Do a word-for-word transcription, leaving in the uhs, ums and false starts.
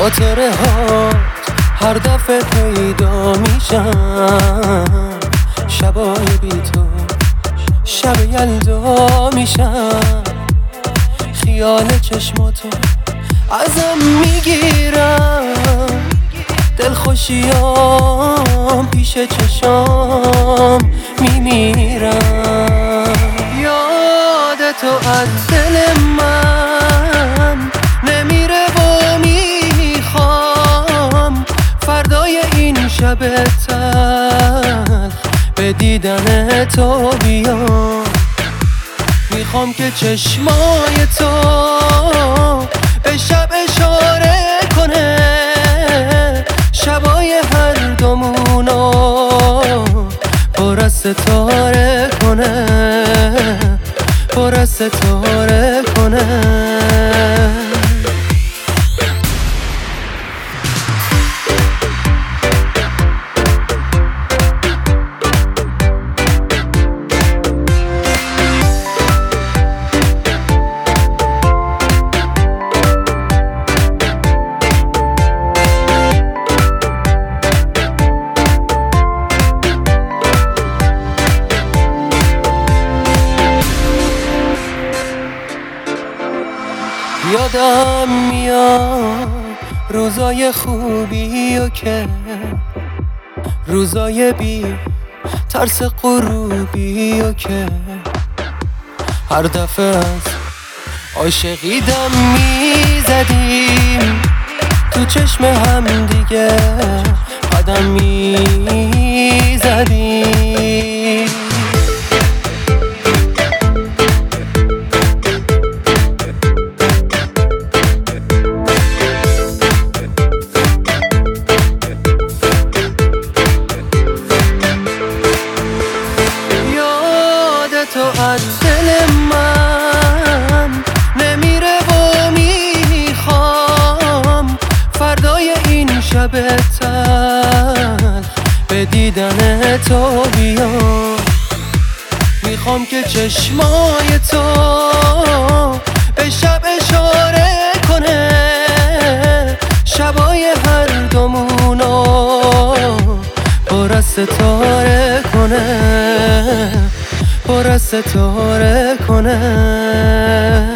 خاطره ها هر دفعه پیدا میشن، شبای بی تو شب یلدا میشن، خیال چشماتو ازم میگیرم، دلخوشیام پیش چشام میمیرم. یاد تو از دل من نمیره و میخوام فردای این شب تلخ به دیدن تو بیام. میخوام که چشمای تو به شب اشاره کنه، شبای هر دومونو پر از ستاره کنه، پر از ستاره کنه. یادم میاد روزای خوبی و که روزای بی ترس غروبی و که هر دفعه از عاشقی دم میزدیم، تو چشم هم دیگه قدم میزدیم. تو از دل من نمیره و میخوام فردای این شب تلخ به دیدن تو بیام. میخوام که چشمای تو به شب اشاره کنه، شبای هر دومونو پر از ستاره کنه، پر از ستاره کنه.